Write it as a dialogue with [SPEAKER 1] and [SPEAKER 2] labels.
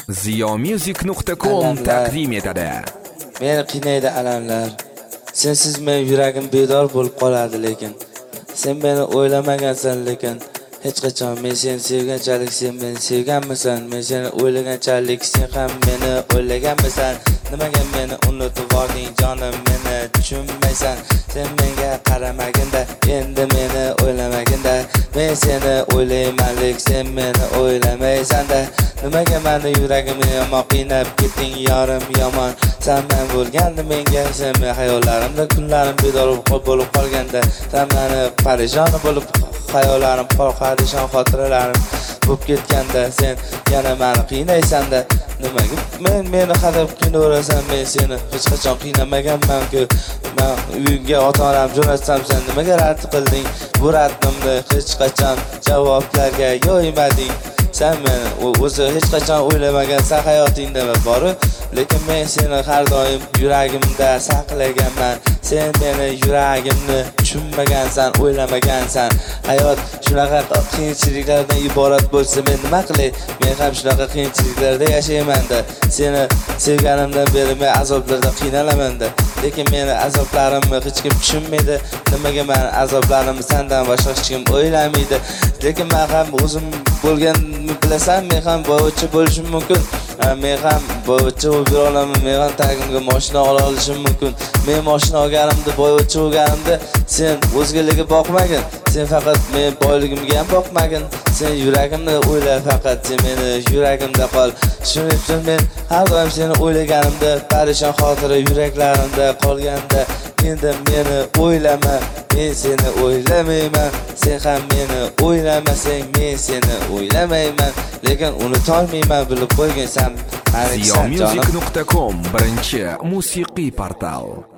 [SPEAKER 1] ziyomusic.com taqdim etadi.
[SPEAKER 2] Meni qiynaydi alamlar. Sensiz men yuragim bedor bo'lib qoladi lekin. Sen meni o'ylamagansan lekin hech qachon men seni sevganchalik sen meni sevganmisan? Men seni o'ylaganchalik sen ham meni o'ylaganmisan? Nimaga meni unutib yubording jonim, meni tushunmaysan? Sen menga qaramaganda, endi meni o'ylamaginda, men seni o'ylayman lekin sen meni o'ylamaysan-da. Nimaga meni yuragimni yomon qiynab ketding yorim yomon? Sen men bo'lganda menga, sen men hayollarimda kunlarim bedor bo'lib qolganda, sen meni parishon bo'lib hayollarim, parishon xotiralarim bo'lib ketganda, sen yana meni qiynaysan-da. Nimaga meni hadab qiynayverasan? Men seni hech qachon qiynamaganman-ku. Men uyga ota-onam jo'natsam, sen nimaga rad qilding? Bu raddimni hech qachon javoblarga yo'ymading. Sen meni o'zi hech qachon o'ylamagansan hayotingda bor-ku, lekin men seni har doim yuragimda saqlaganman. Sen meni yuragimni tushunmagansan, o'ylamagansan. Hayot shunaqa qiyinchiliklardan iborat bo'lsa men nima qilay? Men ham shunaqa qiyinchiliklarda yashayman-da. Seni sevganimdan beri men azoblarda qiynalaman-da. Lekin meni azoblarimni hech kim tushunmaydi. Nimaga men azoblarimni sendan boshqa hech kim o'ylamaydi? Lekin men ham o'zim bo'lganimni bilasan, men ham boyvachcha bo'lishim mumkin. Men ham boyvachcha bo'lib yura olaman, men ham tagimga mashina ola olishim mumkin. Men mashina olganimda, boyvachcha bo'lganimda sen o'zgalarga boqmagin. Sen faqat men boyligimga ham boqmagin. Sen yuragimni o'yla, faqat sen meni yuragimda qol. Shuning uchun men har doim seni o'ylaganimda, parishon xotira yuraklarimda qolganda, endi meni o'ylama, men seni o'ylamayman. Sen ham meni o'ylamasang, men seni o'ylamayman. Lekin unutolmayman, bilib qo'yginsan.
[SPEAKER 1] ziyomusic.com birinchi musiqiy portal.